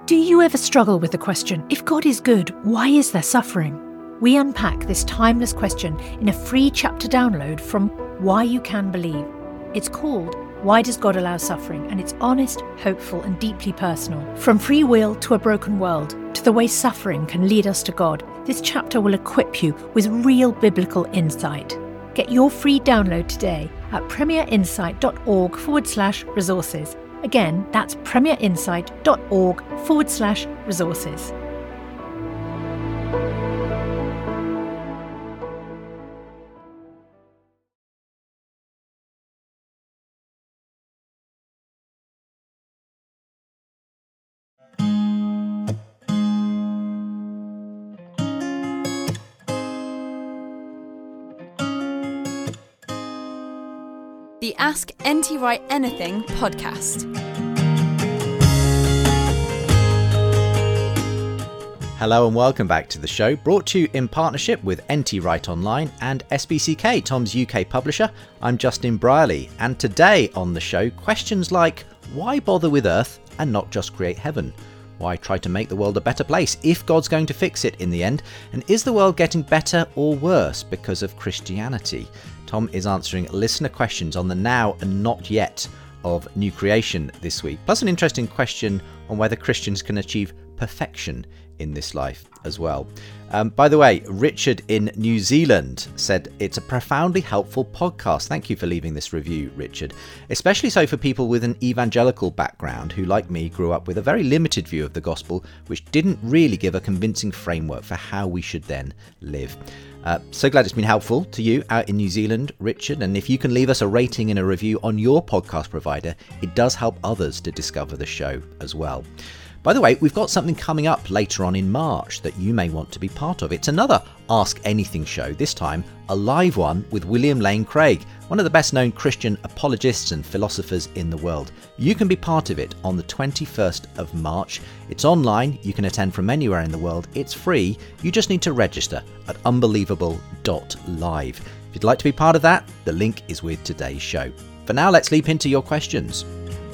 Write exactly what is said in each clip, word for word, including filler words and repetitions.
Do you ever struggle with the question, if God is good, why is there suffering? We unpack this timeless question in a free chapter download from Why You Can Believe. It's called Why Does God Allow Suffering? And it's honest, hopeful and deeply personal. From free will to a broken world, to the way suffering can lead us to God, this chapter will equip you with real biblical insight. Get your free download today at premierinsight.org forward slash resources. Again, that's premierinsight.org forward slash resources. The Ask N T Wright Anything podcast. Hello and welcome back to the show, brought to you in partnership with N T Wright Online and S B C K, Tom's U K publisher. I'm Justin Brierley, and today on the show, questions like, why bother with Earth and not just create heaven? Why try to make the world a better place if God's going to fix it in the end? And is the world getting better or worse because of Christianity? Tom is answering listener questions on the now and not yet of new creation this week, plus an interesting question on whether Christians can achieve perfection in this life as well. Um, by the way, Richard in New Zealand said it's a profoundly helpful podcast. Thank you for leaving this review, Richard. Especially so for people with an evangelical background who, like me, grew up with a very limited view of the gospel, which didn't really give a convincing framework for how we should then live. Uh, so glad it's been helpful to you out in New Zealand, Richard. And if you can leave us a rating and a review on your podcast provider, it does help others to discover the show as well. By the way, we've got something coming up later on in March that you may want to be part of. It's another Ask Anything show, this time a live one with William Lane Craig, one of the best known Christian apologists and philosophers in the world. You can be part of it on the twenty-first of March. It's online, you can attend from anywhere in the world, it's free, you just need to register at unbelievable dot live. If you'd like to be part of that, the link is with today's show. For now, let's leap into your questions.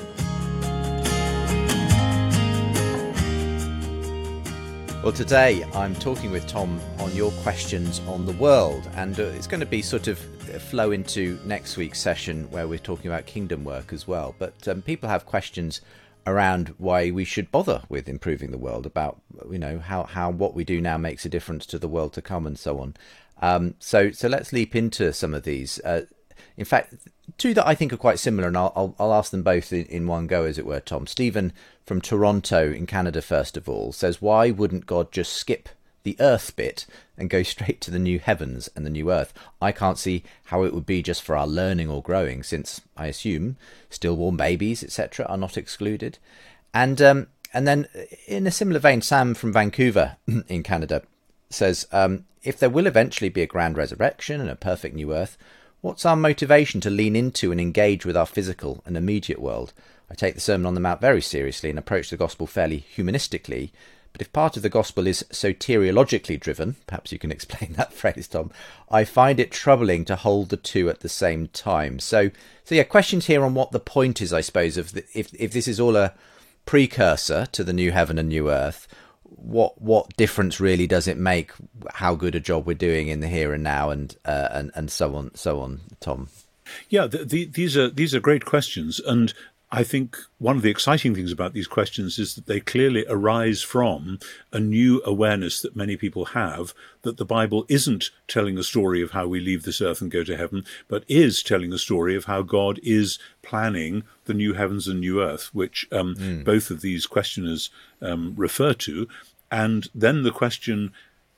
Well, today I'm talking with Tom on your questions on the world, and uh, it's going to be sort of flow into next week's session where we're talking about kingdom work as well. But um, people have questions around why we should bother with improving the world, about, you know, how, how what we do now makes a difference to the world to come and so on. Um, so so let's leap into some of these. Uh, in fact, two that I think are quite similar, and I'll, I'll, I'll ask them both in, in one go, as it were, Tom. Stephen from Toronto in Canada, first of all, says, why wouldn't God just skip the earth bit and go straight to the new heavens and the new earth? I can't see how it would be just for our learning or growing, since I assume stillborn babies, et cetera, are not excluded. And um, and then in a similar vein, Sam from Vancouver in Canada says, um, if there will eventually be a grand resurrection and a perfect new earth, what's our motivation to lean into and engage with our physical and immediate world? I take the Sermon on the Mount very seriously and approach the gospel fairly humanistically, but if part of the gospel is soteriologically driven, perhaps you can explain that phrase, Tom, I find it troubling to hold the two at the same time. So, so yeah, questions here on what the point is, I suppose, of the, if if this is all a precursor to the new heaven and new earth, what what difference really does it make how good a job we're doing in the here and now, and uh, and and so on so on, Tom? Yeah, the, the, these are these are great questions, and I think one of the exciting things about these questions is that they clearly arise from a new awareness that many people have, that the Bible isn't telling a story of how we leave this earth and go to heaven, but is telling a story of how God is planning the new heavens and new earth, which um, mm. both of these questioners um, refer to. And then the question,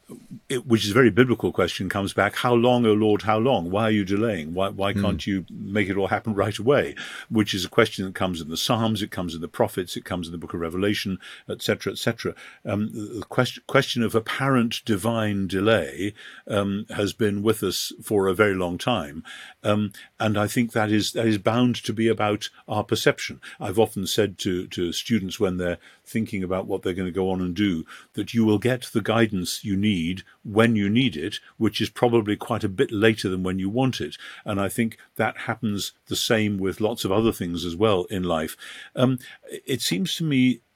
It, which is a very biblical question, comes back, how long, O Lord, how long? Why are you delaying? Why why can't mm. you make it all happen right away? Which is a question that comes in the Psalms, it comes in the prophets, it comes in the book of Revelation, et cetera, et cetera. Um, the question, question of apparent divine delay um, has been with us for a very long time. Um, and I think that is that is bound to be about our perception. I've often said to, to students when they're thinking about what they're going to go on and do, that you will get the guidance you need when you need it, which is probably quite a bit later than when you want it. And I think that happens the same with lots of other things as well in life. Um, it seems to me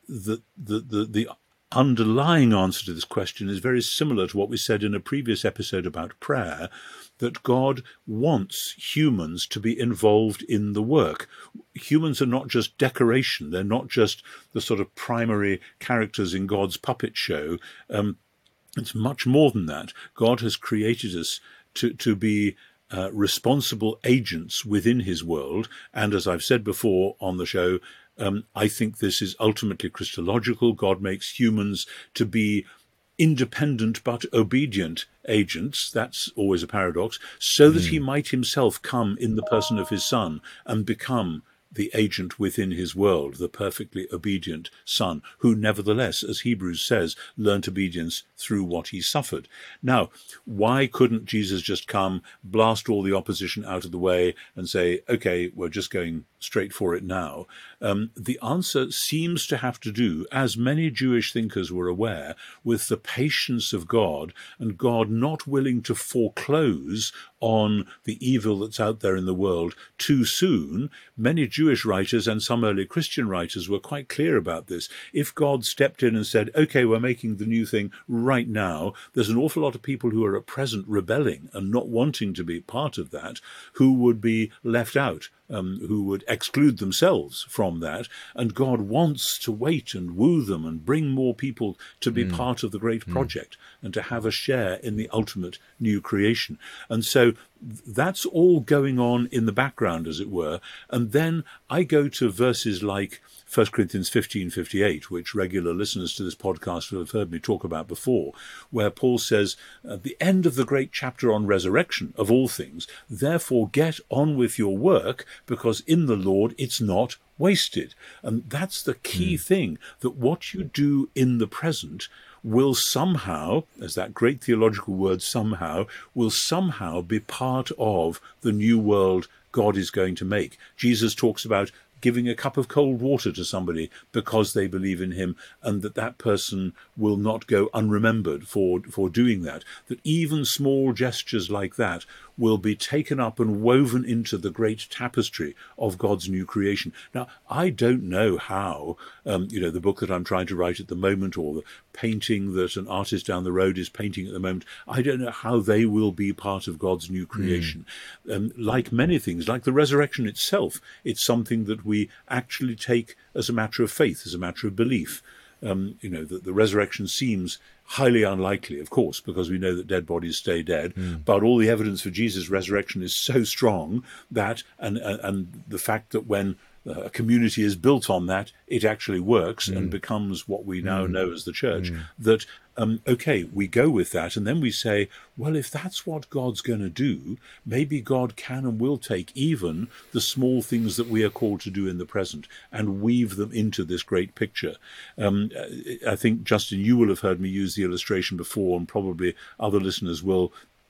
the, the, the, the underlying answer to this question is very similar to what we said in a previous episode about prayer, that God wants humans to be involved in the work. Humans are not just decoration. They're not just the sort of primary characters in God's puppet show. Um, it's much more than that. God has created us to, to be uh, responsible agents within his world. And as I've said before on the show, um, I think this is ultimately Christological. God makes humans to be independent but obedient agents. That's always a paradox, so that mm. he might himself come in the person of his Son and become the agent within his world, the perfectly obedient Son, who nevertheless, as Hebrews says, learnt obedience through what he suffered. Now, why couldn't Jesus just come, blast all the opposition out of the way and say, okay, we're just going straight for it now? Um, the answer seems to have to do, as many Jewish thinkers were aware, with the patience of God, and God not willing to foreclose on the evil that's out there in the world too soon. Many Jewish writers and some early Christian writers were quite clear about this. If God stepped in and said, okay, we're making the new thing right now, there's an awful lot of people who are at present rebelling and not wanting to be part of that, who would be left out. Um, who would exclude themselves from that, and God wants to wait and woo them and bring more people to be mm. part of the great project mm. and to have a share in the ultimate new creation. And so that's all going on in the background, as it were. And then I go to verses like First Corinthians fifteen fifty-eight, which regular listeners to this podcast will have heard me talk about before, where Paul says, at the end of the great chapter on resurrection of all things, therefore get on with your work, because in the Lord it's not wasted. And that's the key mm. thing, that what you do in the present will somehow, as that great theological word somehow, will somehow be part of the new world God is going to make. Jesus talks about giving a cup of cold water to somebody because they believe in him, and that that person will not go unremembered for, for doing that. That even small gestures like that will be taken up and woven into the great tapestry of God's new creation. Now, I don't know how, um, you know, the book that I'm trying to write at the moment, or the painting that an artist down the road is painting at the moment, I don't know how they will be part of God's new creation. Mm. Um, like many things, like the resurrection itself, it's something that we actually take as a matter of faith, as a matter of belief. Um, you know, that the resurrection seems highly unlikely, of course, because we know that dead bodies stay dead. Mm. But all the evidence for Jesus' resurrection is so strong that, and and, and the fact that when a community is built on that, it actually works mm. and becomes what we now mm. know as the church, mm. that, um, okay, we go with that, and then we say, well, if that's what God's going to do, maybe God can and will take even the small things that we are called to do in the present and weave them into this great picture. Um, I think, Justin, you will have heard me use the illustration before, and probably other listeners will,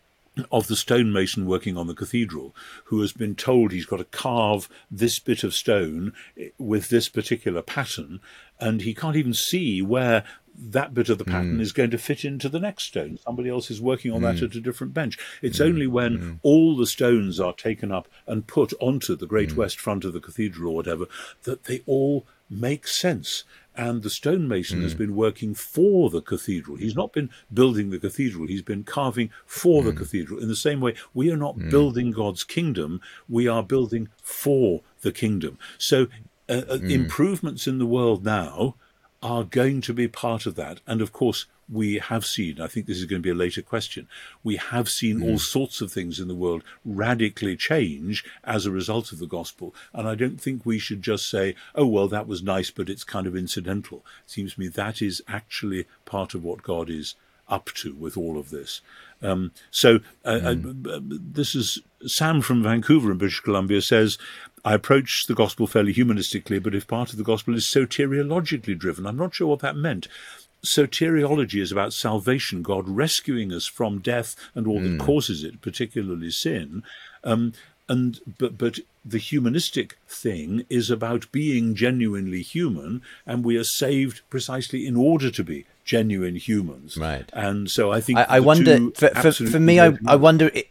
of the stonemason working on the cathedral, who has been told he's got to carve this bit of stone with this particular pattern, and he can't even see where that bit of the pattern mm. is going to fit into the next stone. Somebody else is working on mm. that at a different bench. It's mm. only when mm. all the stones are taken up and put onto the great mm. west front of the cathedral or whatever, that they all make sense. And the stonemason mm. has been working for the cathedral. He's not been building the cathedral. He's been carving for mm. the cathedral. In the same way, we are not mm. building God's kingdom. We are building for the kingdom. So uh, mm. improvements in the world now are going to be part of that. And of course, we have seen, I think this is going to be a later question, we have seen mm. all sorts of things in the world radically change as a result of the gospel. And I don't think we should just say, oh, well, that was nice, but it's kind of incidental. It seems to me that is actually part of what God is up to with all of this. Um, so uh, mm. uh, this is Sam from Vancouver in British Columbia says, I approach the gospel fairly humanistically, but if part of the gospel is soteriologically driven, I'm not sure what that meant. Soteriology is about salvation, God rescuing us from death and all mm. that causes it, particularly sin. Um, and but but the humanistic thing is about being genuinely human, and we are saved precisely in order to be genuine humans. Right. And so I think I, I wonder for, for for me, I I wonder if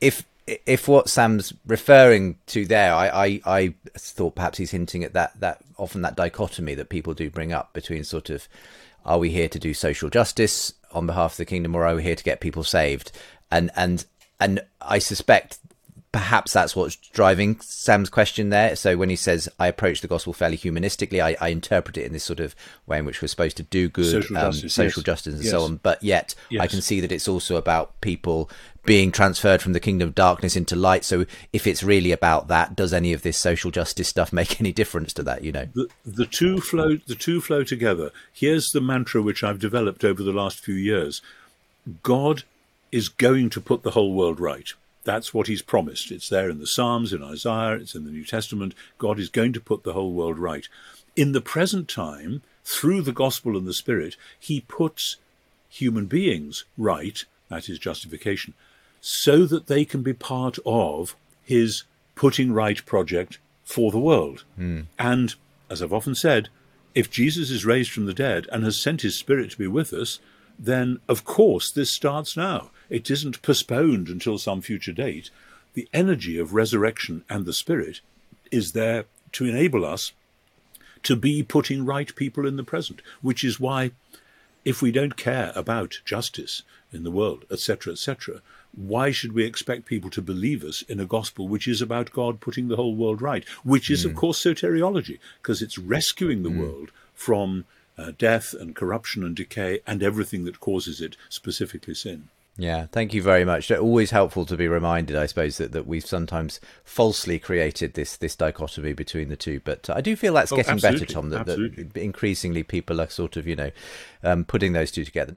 if what Sam's referring to there, I, I, I thought perhaps he's hinting at that, that often that dichotomy that people do bring up between sort of, are we here to do social justice on behalf of the kingdom, or are we here to get people saved? And and and I suspect perhaps that's what's driving Sam's question there. So when he says, I approach the gospel fairly humanistically, I, I interpret it in this sort of way in which we're supposed to do good, social um, justice, social yes. justice and yes. so on. But yet yes. I can see that it's also about people being transferred from the kingdom of darkness into light. So if it's really about that, does any of this social justice stuff make any difference to that, you know? The, the two flow the two flow together. Here's the mantra which I've developed over the last few years. God is going to put the whole world right. That's what he's promised. It's there in the Psalms, in Isaiah, it's in the New Testament. God is going to put the whole world right. In the present time, through the gospel and the Spirit, he puts human beings right, that is justification, so that they can be part of his putting right project for the world. Mm. And, as I've often said, if Jesus is raised from the dead and has sent his Spirit to be with us, then, of course, this starts now. It isn't postponed until some future date. The energy of resurrection and the Spirit is there to enable us to be putting right people in the present, which is why, if we don't care about justice in the world, et cetera, et cetera, why should we expect people to believe us in a gospel which is about God putting the whole world right, which is, mm. of course, soteriology, because it's rescuing the mm. world from uh, death and corruption and decay and everything that causes it, specifically sin. Yeah, thank you very much. Always helpful to be reminded, I suppose, that, that we've sometimes falsely created this this dichotomy between the two. But I do feel that's oh, getting absolutely. better, Tom, that, absolutely. that increasingly people are sort of, you know, um, putting those two together.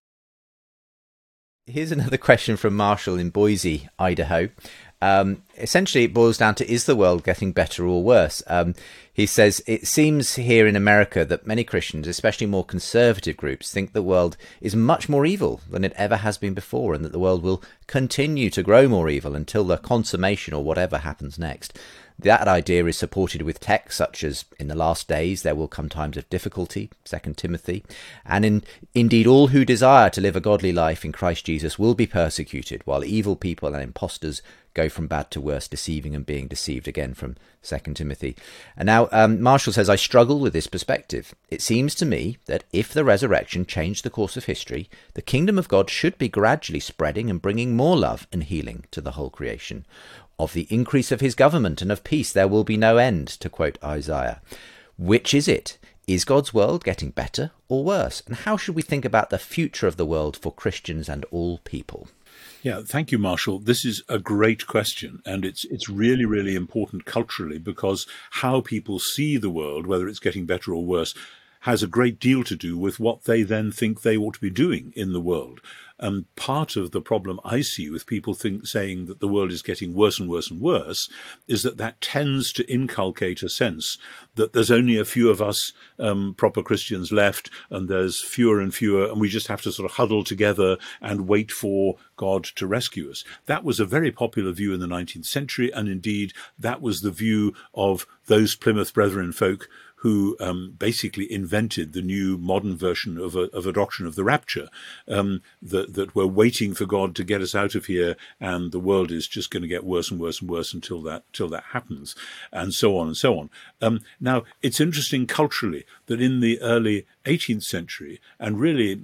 Here's another question from Marshall in Boise, Idaho. Um, essentially, it boils down to, is the world getting better or worse? Um, he says, it seems here in America that many Christians, especially more conservative groups, think the world is much more evil than it ever has been before, and that the world will continue to grow more evil until the consummation or whatever happens next. That idea is supported with texts such as, in the last days there will come times of difficulty, Second Timothy, and in, indeed all who desire to live a godly life in Christ Jesus will be persecuted, while evil people and impostors go from bad to worse, deceiving and being deceived, again from Second Timothy. And now um, Marshall says, I struggle with this perspective. It seems to me that if the resurrection changed the course of history, the kingdom of God should be gradually spreading and bringing more love and healing to the whole creation. Of the increase of his government and of peace there will be no end, to quote Isaiah. Which is it? Is God's world getting better or worse? And how should we think about the future of the world for Christians and all people? Yeah, thank you, Marshall. This is a great question, and it's it's really, really important culturally, because how people see the world, whether it's getting better or worse, has a great deal to do with what they then think they ought to be doing in the world. Um, part of the problem I see with people think, saying that the world is getting worse and worse and worse is that that tends to inculcate a sense that there's only a few of us um, proper Christians left, and there's fewer and fewer, and we just have to sort of huddle together and wait for God to rescue us. That was a very popular view in the nineteenth century, and indeed that was the view of those Plymouth Brethren folk who um, basically invented the new modern version of a, of a doctrine of the rapture, um, that, that we're waiting for God to get us out of here, and the world is just going to get worse and worse and worse until that till that happens, and so on and so on. Um, now, it's interesting culturally that in the early eighteenth century, and really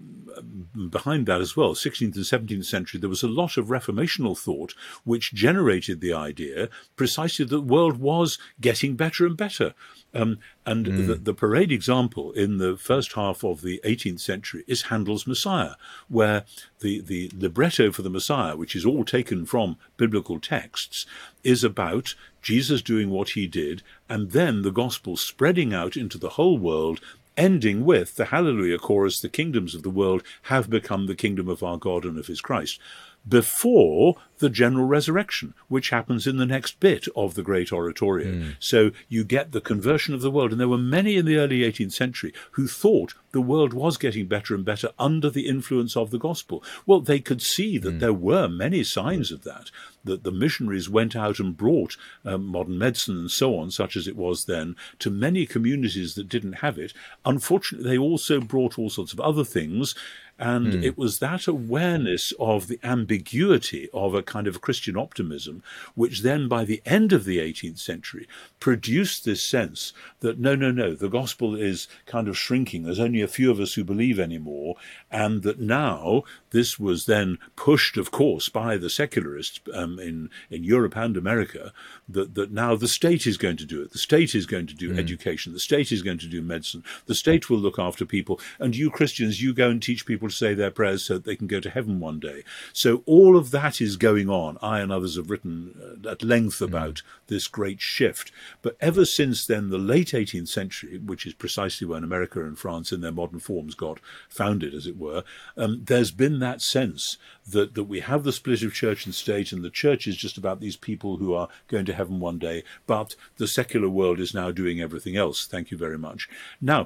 behind that as well, sixteenth and seventeenth century, there was a lot of reformational thought which generated the idea precisely that the world was getting better and better. Um, and mm. the, the parade example in the first half of the eighteenth century is Handel's Messiah, where the, the libretto for the Messiah, which is all taken from biblical texts, is about Jesus doing what he did, and then the gospel spreading out into the whole world, ending with the Hallelujah chorus, the kingdoms of the world have become the kingdom of our God and of his Christ, before the general resurrection, which happens in the next bit of the great oratorio. Mm. So you get the conversion of the world. And there were many in the early eighteenth century who thought the world was getting better and better under the influence of the gospel. Well, they could see that mm. there were many signs of that, that the missionaries went out and brought um, modern medicine and so on, such as it was then, to many communities that didn't have it. Unfortunately, they also brought all sorts of other things. And mm. it was that awareness of the ambiguity of a kind of Christian optimism, which then by the end of the eighteenth century produced this sense that no, no, no, the gospel is kind of shrinking. There's only a few of us who believe anymore. And that now this was then pushed, of course, by the secularists um, in, in Europe and America, that, that now the state is going to do it. The state is going to do mm. education. The state is going to do medicine. The state will look after people. And you Christians, you go and teach people to say their prayers so that they can go to heaven one day. So all of that is going on. I and others have written uh, at length about mm. this great shift. But ever since then, the late eighteenth century, which is precisely when America and France in their modern forms got founded, as it were, um, there's been that sense that, that we have the split of church and state, and the church is just about these people who are going to heaven one day, but the secular world is now doing everything else. Thank you very much. Now,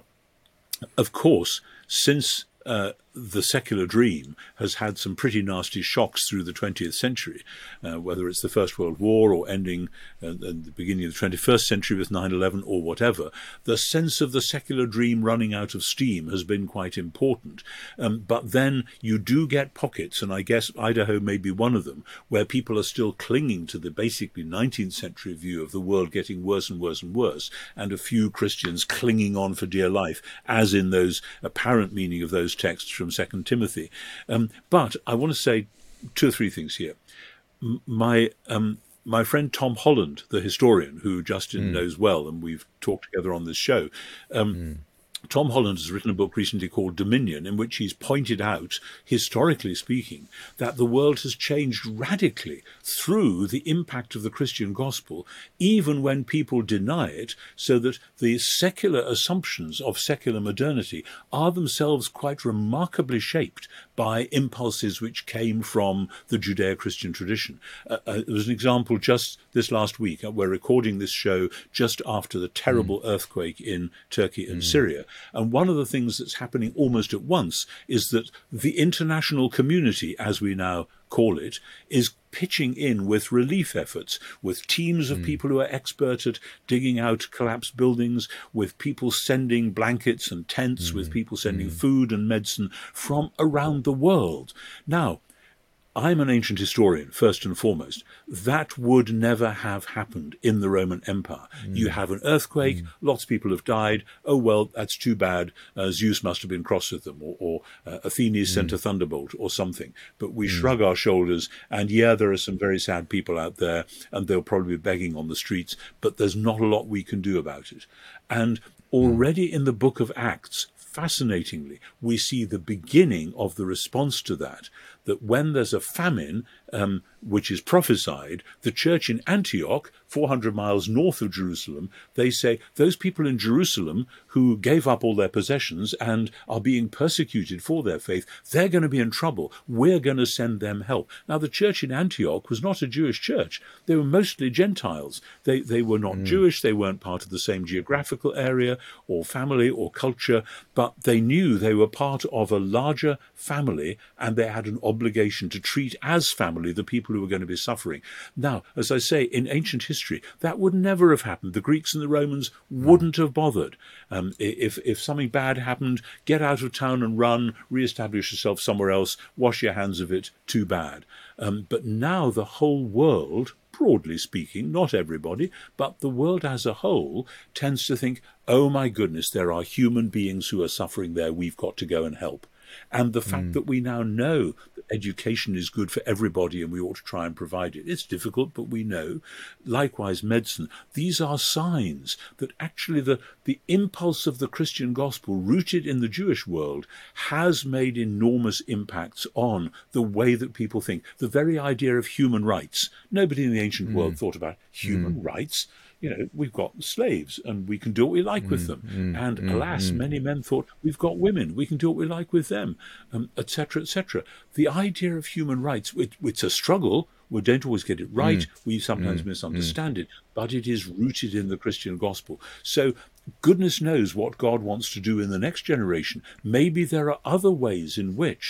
of course, since uh, the secular dream has had some pretty nasty shocks through the twentieth century, uh, whether it's the First World War or ending uh, at the beginning of the twenty-first century with nine eleven or whatever. The sense of the secular dream running out of steam has been quite important. Um, but then you do get pockets, and I guess Idaho may be one of them, where people are still clinging to the basically nineteenth century view of the world getting worse and worse and worse, and a few Christians clinging on for dear life, as in those apparent meaning of those texts from Second Timothy. Um, but I want to say two or three things here. M- my um, my friend Tom Holland, the historian, who Justin mm. knows well, and we've talked together on this show, um, mm. Tom Holland has written a book recently called Dominion, in which he's pointed out, historically speaking, that the world has changed radically through the impact of the Christian gospel, even when people deny it, so that the secular assumptions of secular modernity are themselves quite remarkably shaped by impulses which came from the Judeo-Christian tradition. Uh, uh, there was an example just this last week. Uh, we're recording this show just after the terrible mm. earthquake in Turkey and mm. Syria. And one of the things that's happening almost at once is that the international community, as we now call it, is pitching in with relief efforts, with teams of mm. people who are expert at digging out collapsed buildings, with people sending blankets and tents, mm. with people sending mm. food and medicine from around the world. Now, I'm an ancient historian, first and foremost. That would never have happened in the Roman Empire. Mm. You have an earthquake, mm. lots of people have died. Oh, well, that's too bad. Uh, Zeus must have been cross with them, or, or uh, Athenes mm. sent a thunderbolt or something. But we mm. shrug our shoulders, and yeah, there are some very sad people out there, and they'll probably be begging on the streets, but there's not a lot we can do about it. And already mm. in the book of Acts, fascinatingly, we see the beginning of the response to that, that when there's a famine, um, which is prophesied, the church in Antioch, four hundred miles north of Jerusalem, they say, those people in Jerusalem who gave up all their possessions and are being persecuted for their faith, they're going to be in trouble. We're going to send them help. Now, the church in Antioch was not a Jewish church. They were mostly Gentiles. They, they were not mm. Jewish. They weren't part of the same geographical area or family or culture, but they knew they were part of a larger family, and they had an obligation to treat as family the people who were going to be suffering. Now, as I say, in ancient history, that would never have happened. The Greeks and the Romans wouldn't have bothered. Um, if, if something bad happened, get out of town and run, re-establish yourself somewhere else, wash your hands of it, too bad. Um, but now the whole world, broadly speaking, not everybody, but the world as a whole tends to think, oh my goodness, there are human beings who are suffering there, we've got to go and help. And the fact mm. that we now know that education is good for everybody and we ought to try and provide it. It's difficult, but we know. Likewise, medicine. These are signs that actually the, the impulse of the Christian gospel, rooted in the Jewish world, has made enormous impacts on the way that people think. The very idea of human rights. Nobody in the ancient mm. world thought about human mm. rights. You know, we've got slaves and we can do what we like mm, with them. Mm, and mm, alas, mm. many men thought, we've got women, we can do what we like with them, um, et cetera, et cetera. The idea of human rights, it, it's a struggle. We don't always get it right. Mm, we sometimes mm, misunderstand mm. it, but it is rooted in the Christian gospel. So goodness knows what God wants to do in the next generation. Maybe there are other ways in which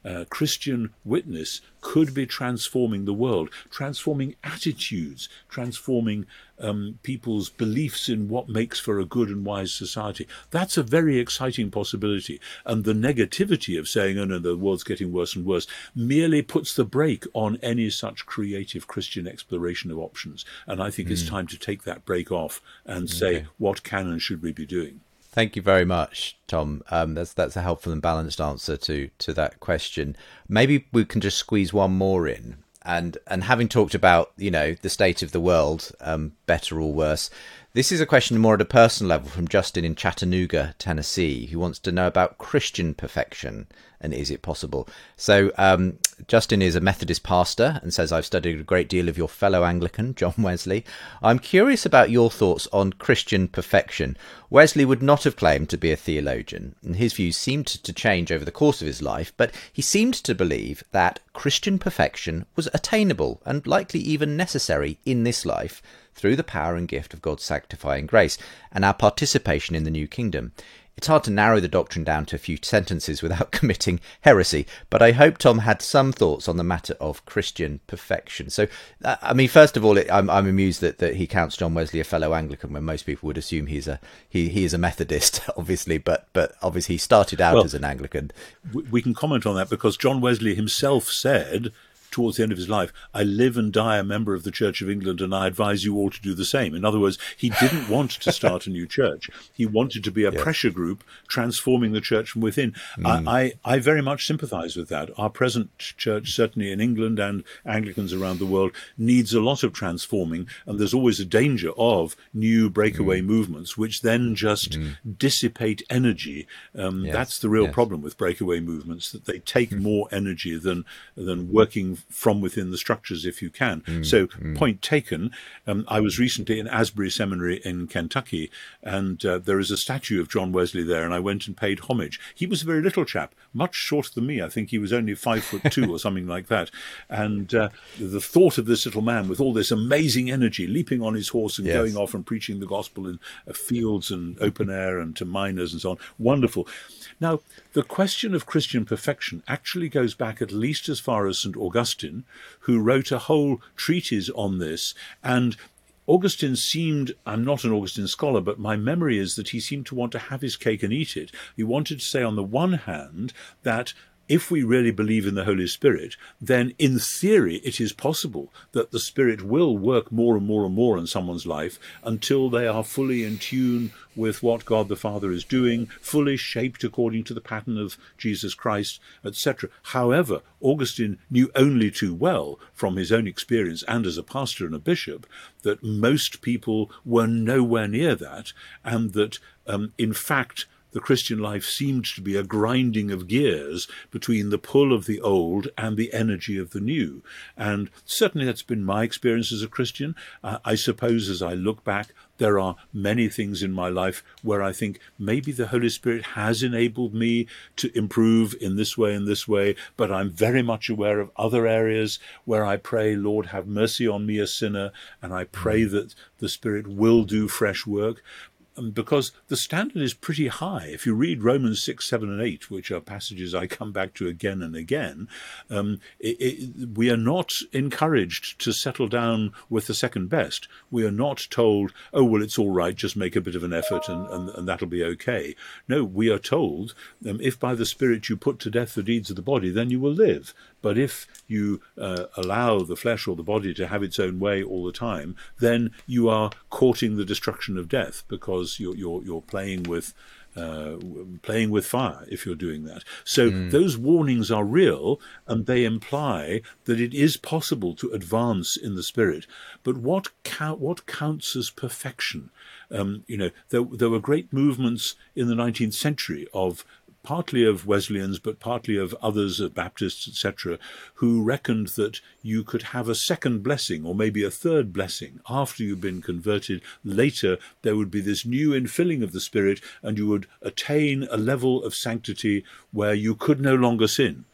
uh, Christian witness could be transforming the world, transforming attitudes, transforming um, people's beliefs in what makes for a good and wise society. That's a very exciting possibility. And the negativity of saying, oh no, the world's getting worse and worse, merely puts the brake on any such creative Christian exploration of options. And I think mm. it's time to take that brake off and say, okay, what can and should we be doing? Thank you very much, Tom. Um, that's that's a helpful and balanced answer to to that question. Maybe we can just squeeze one more in. And and having talked about, you know, the state of the world, um, better or worse, this is a question more at a personal level from Justin in Chattanooga, Tennessee, who wants to know about Christian perfection and is it possible? So um, Justin is a Methodist pastor and says, I've studied a great deal of your fellow Anglican, John Wesley. I'm curious about your thoughts on Christian perfection. Wesley would not have claimed to be a theologian, and his views seemed to change over the course of his life, but he seemed to believe that Christian perfection was attainable and likely even necessary in this life through the power and gift of God's sanctifying grace and our participation in the new kingdom. It's hard to narrow the doctrine down to a few sentences without committing heresy, but I hope Tom had some thoughts on the matter of Christian perfection. So, uh, I mean, first of all, it, I'm, I'm amused that, that he counts John Wesley a fellow Anglican when most people would assume he's a he, he is a Methodist, obviously, but but obviously he started out well, as an Anglican. We can comment on that because John Wesley himself said, towards the end of his life, I live and die a member of the Church of England, and I advise you all to do the same. In other words, he didn't want to start a new church. He wanted to be a yes. pressure group transforming the church from within. Mm. I, I, I very much sympathise with that. Our present church, certainly in England and Anglicans around the world, needs a lot of transforming, and there's always a danger of new breakaway mm. movements, which then just mm. dissipate energy. Um, yes. That's the real yes. problem with breakaway movements, that they take mm. more energy than than working from within the structures if you can. Mm, so mm. point taken. Um, I was recently in Asbury Seminary in Kentucky, and uh, there is a statue of John Wesley there, and I went and paid homage. He was a very little chap, much shorter than me. I think he was only five foot two or something like that. And uh, the thought of this little man with all this amazing energy, leaping on his horse and yes. going off and preaching the gospel in uh, fields and open air and to miners and so on, wonderful. Now, the question of Christian perfection actually goes back at least as far as Saint Augustine, who wrote a whole treatise on this. And Augustine seemed, I'm not an Augustine scholar, but my memory is that he seemed to want to have his cake and eat it. He wanted to say, on the one hand, that if we really believe in the Holy Spirit, then in theory it is possible that the Spirit will work more and more and more in someone's life until they are fully in tune with what God the Father is doing, fully shaped according to the pattern of Jesus Christ, et cetera. However, Augustine knew only too well from his own experience and as a pastor and a bishop that most people were nowhere near that, and that um, in fact the Christian life seemed to be a grinding of gears between the pull of the old and the energy of the new. And certainly that's been my experience as a Christian. Uh, I suppose as I look back, there are many things in my life where I think maybe the Holy Spirit has enabled me to improve in this way and this way, but I'm very much aware of other areas where I pray, Lord, have mercy on me, a sinner, and I pray that the Spirit will do fresh work. Because the standard is pretty high. If you read Romans six, seven, and eight, which are passages I come back to again and again, um, it, it, we are not encouraged to settle down with the second best. We are not told, oh, well, it's all right, just make a bit of an effort and, and, and that'll be okay. No, we are told, um, if by the Spirit you put to death the deeds of the body, then you will live. But if you uh, allow the flesh or the body to have its own way all the time, then you are courting the destruction of death, because you're you're, you're playing with uh, playing with fire if you're doing that. So mm. those warnings are real, and they imply that it is possible to advance in the Spirit. But what count, what counts as perfection? Um, you know, there, there were great movements in the nineteenth century of partly of Wesleyans, but partly of others, uh, Baptists, et cetera, who reckoned that you could have a second blessing or maybe a third blessing after you've been converted. Later, there would be this new infilling of the Spirit, and you would attain a level of sanctity where you could no longer sin.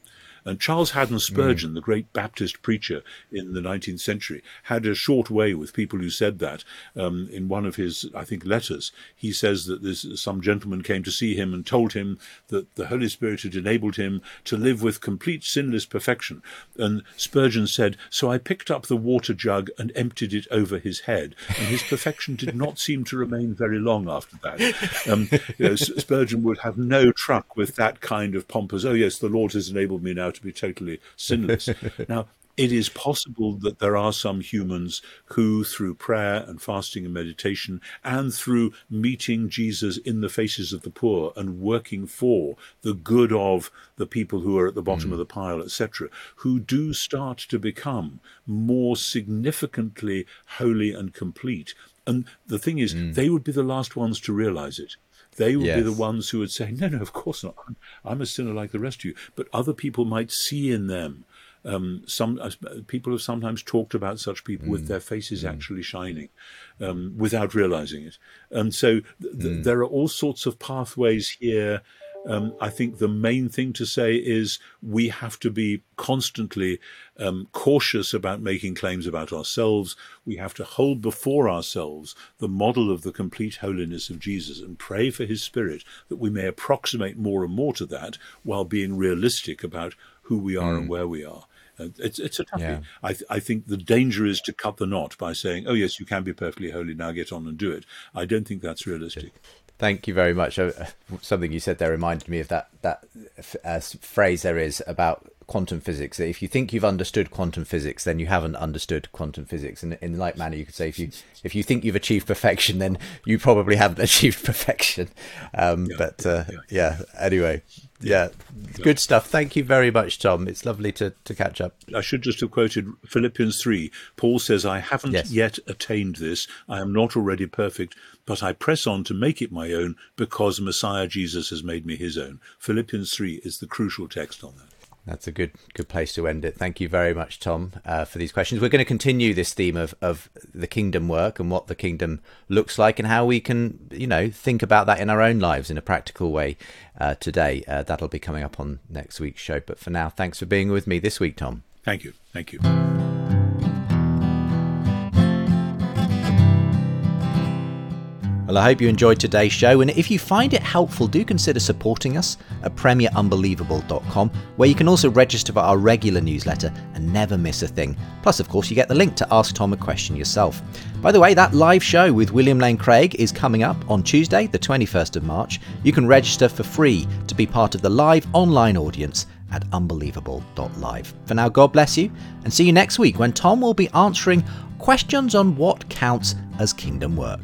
And Charles Haddon Spurgeon, mm. the great Baptist preacher in the nineteenth century, had a short way with people who said that. Um, in one of his, I think, letters, he says that this, some gentleman came to see him and told him that the Holy Spirit had enabled him to live with complete sinless perfection. And Spurgeon said, so I picked up the water jug and emptied it over his head, and his perfection did not seem to remain very long after that. Um, you know, Spurgeon would have no truck with that kind of pompous, oh yes, the Lord has enabled me now to be totally sinless. Now, it is possible that there are some humans who, through prayer and fasting and meditation, and through meeting Jesus in the faces of the poor and working for the good of the people who are at the bottom mm. of the pile, et cetera, who do start to become more significantly holy and complete. And the thing is, mm. they would be the last ones to realize it. They would yes. be the ones who would say, no, no, of course not. I'm, I'm a sinner like the rest of you. But other people might see in them. Um, some uh, people have sometimes talked about such people mm. with their faces mm. actually shining um, without realizing it. And so th- th- mm. there are all sorts of pathways here. Um, I think the main thing to say is we have to be constantly um, cautious about making claims about ourselves. We have to hold before ourselves the model of the complete holiness of Jesus and pray for his Spirit that we may approximate more and more to that while being realistic about who we are mm. and where we are. Uh, it's it's a toughie. Yeah. I, th- I think the danger is to cut the knot by saying, oh, yes, you can be perfectly holy, now get on and do it. I don't think that's realistic. Thank you very much. Uh, something you said there reminded me of that, that uh, phrase there is about quantum physics. That if you think you've understood quantum physics, then you haven't understood quantum physics. And in like manner, you could say if you if you think you've achieved perfection, then you probably haven't achieved perfection. Um, yeah, but uh, yeah, yeah. yeah, anyway. Yeah, good stuff. Thank you very much, Tom. It's lovely to, to catch up. I should just have quoted Philippians three. Paul says, I haven't yes. yet attained this. I am not already perfect, but I press on to make it my own because Messiah Jesus has made me his own. Philippians three is the crucial text on that. That's a good good place to end it. Thank you very much, Tom, uh, for these questions. We're going to continue this theme of, of the kingdom work and what the kingdom looks like and how we can, you know, think about that in our own lives in a practical way uh, today. Uh, that'll be coming up on next week's show. But for now, thanks for being with me this week, Tom. Thank you. Thank you. Well, I hope you enjoyed today's show, and if you find it helpful, do consider supporting us at premier unbelievable dot com, where you can also register for our regular newsletter and never miss a thing. Plus, of course, you get the link to ask Tom a question yourself. By the way, that live show with William Lane Craig is coming up on Tuesday, the twenty-first of March. You can register for free to be part of the live online audience at unbelievable dot live. For now, God bless you, and see you next week when Tom will be answering questions on what counts as kingdom work.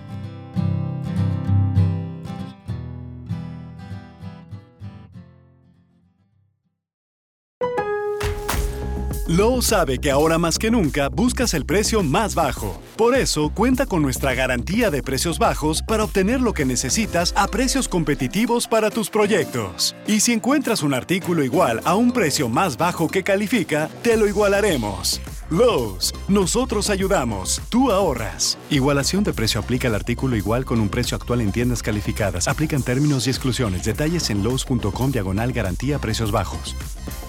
Lowe's sabe que ahora más que nunca buscas el precio más bajo. Por eso, cuenta con nuestra garantía de precios bajos para obtener lo que necesitas a precios competitivos para tus proyectos. Y si encuentras un artículo igual a un precio más bajo que califica, te lo igualaremos. Lowe's, nosotros ayudamos, tú ahorras. Igualación de precio aplica al artículo igual con un precio actual en tiendas calificadas. Aplican términos y exclusiones. Detalles en lowes punto com diagonal garantía precios bajos.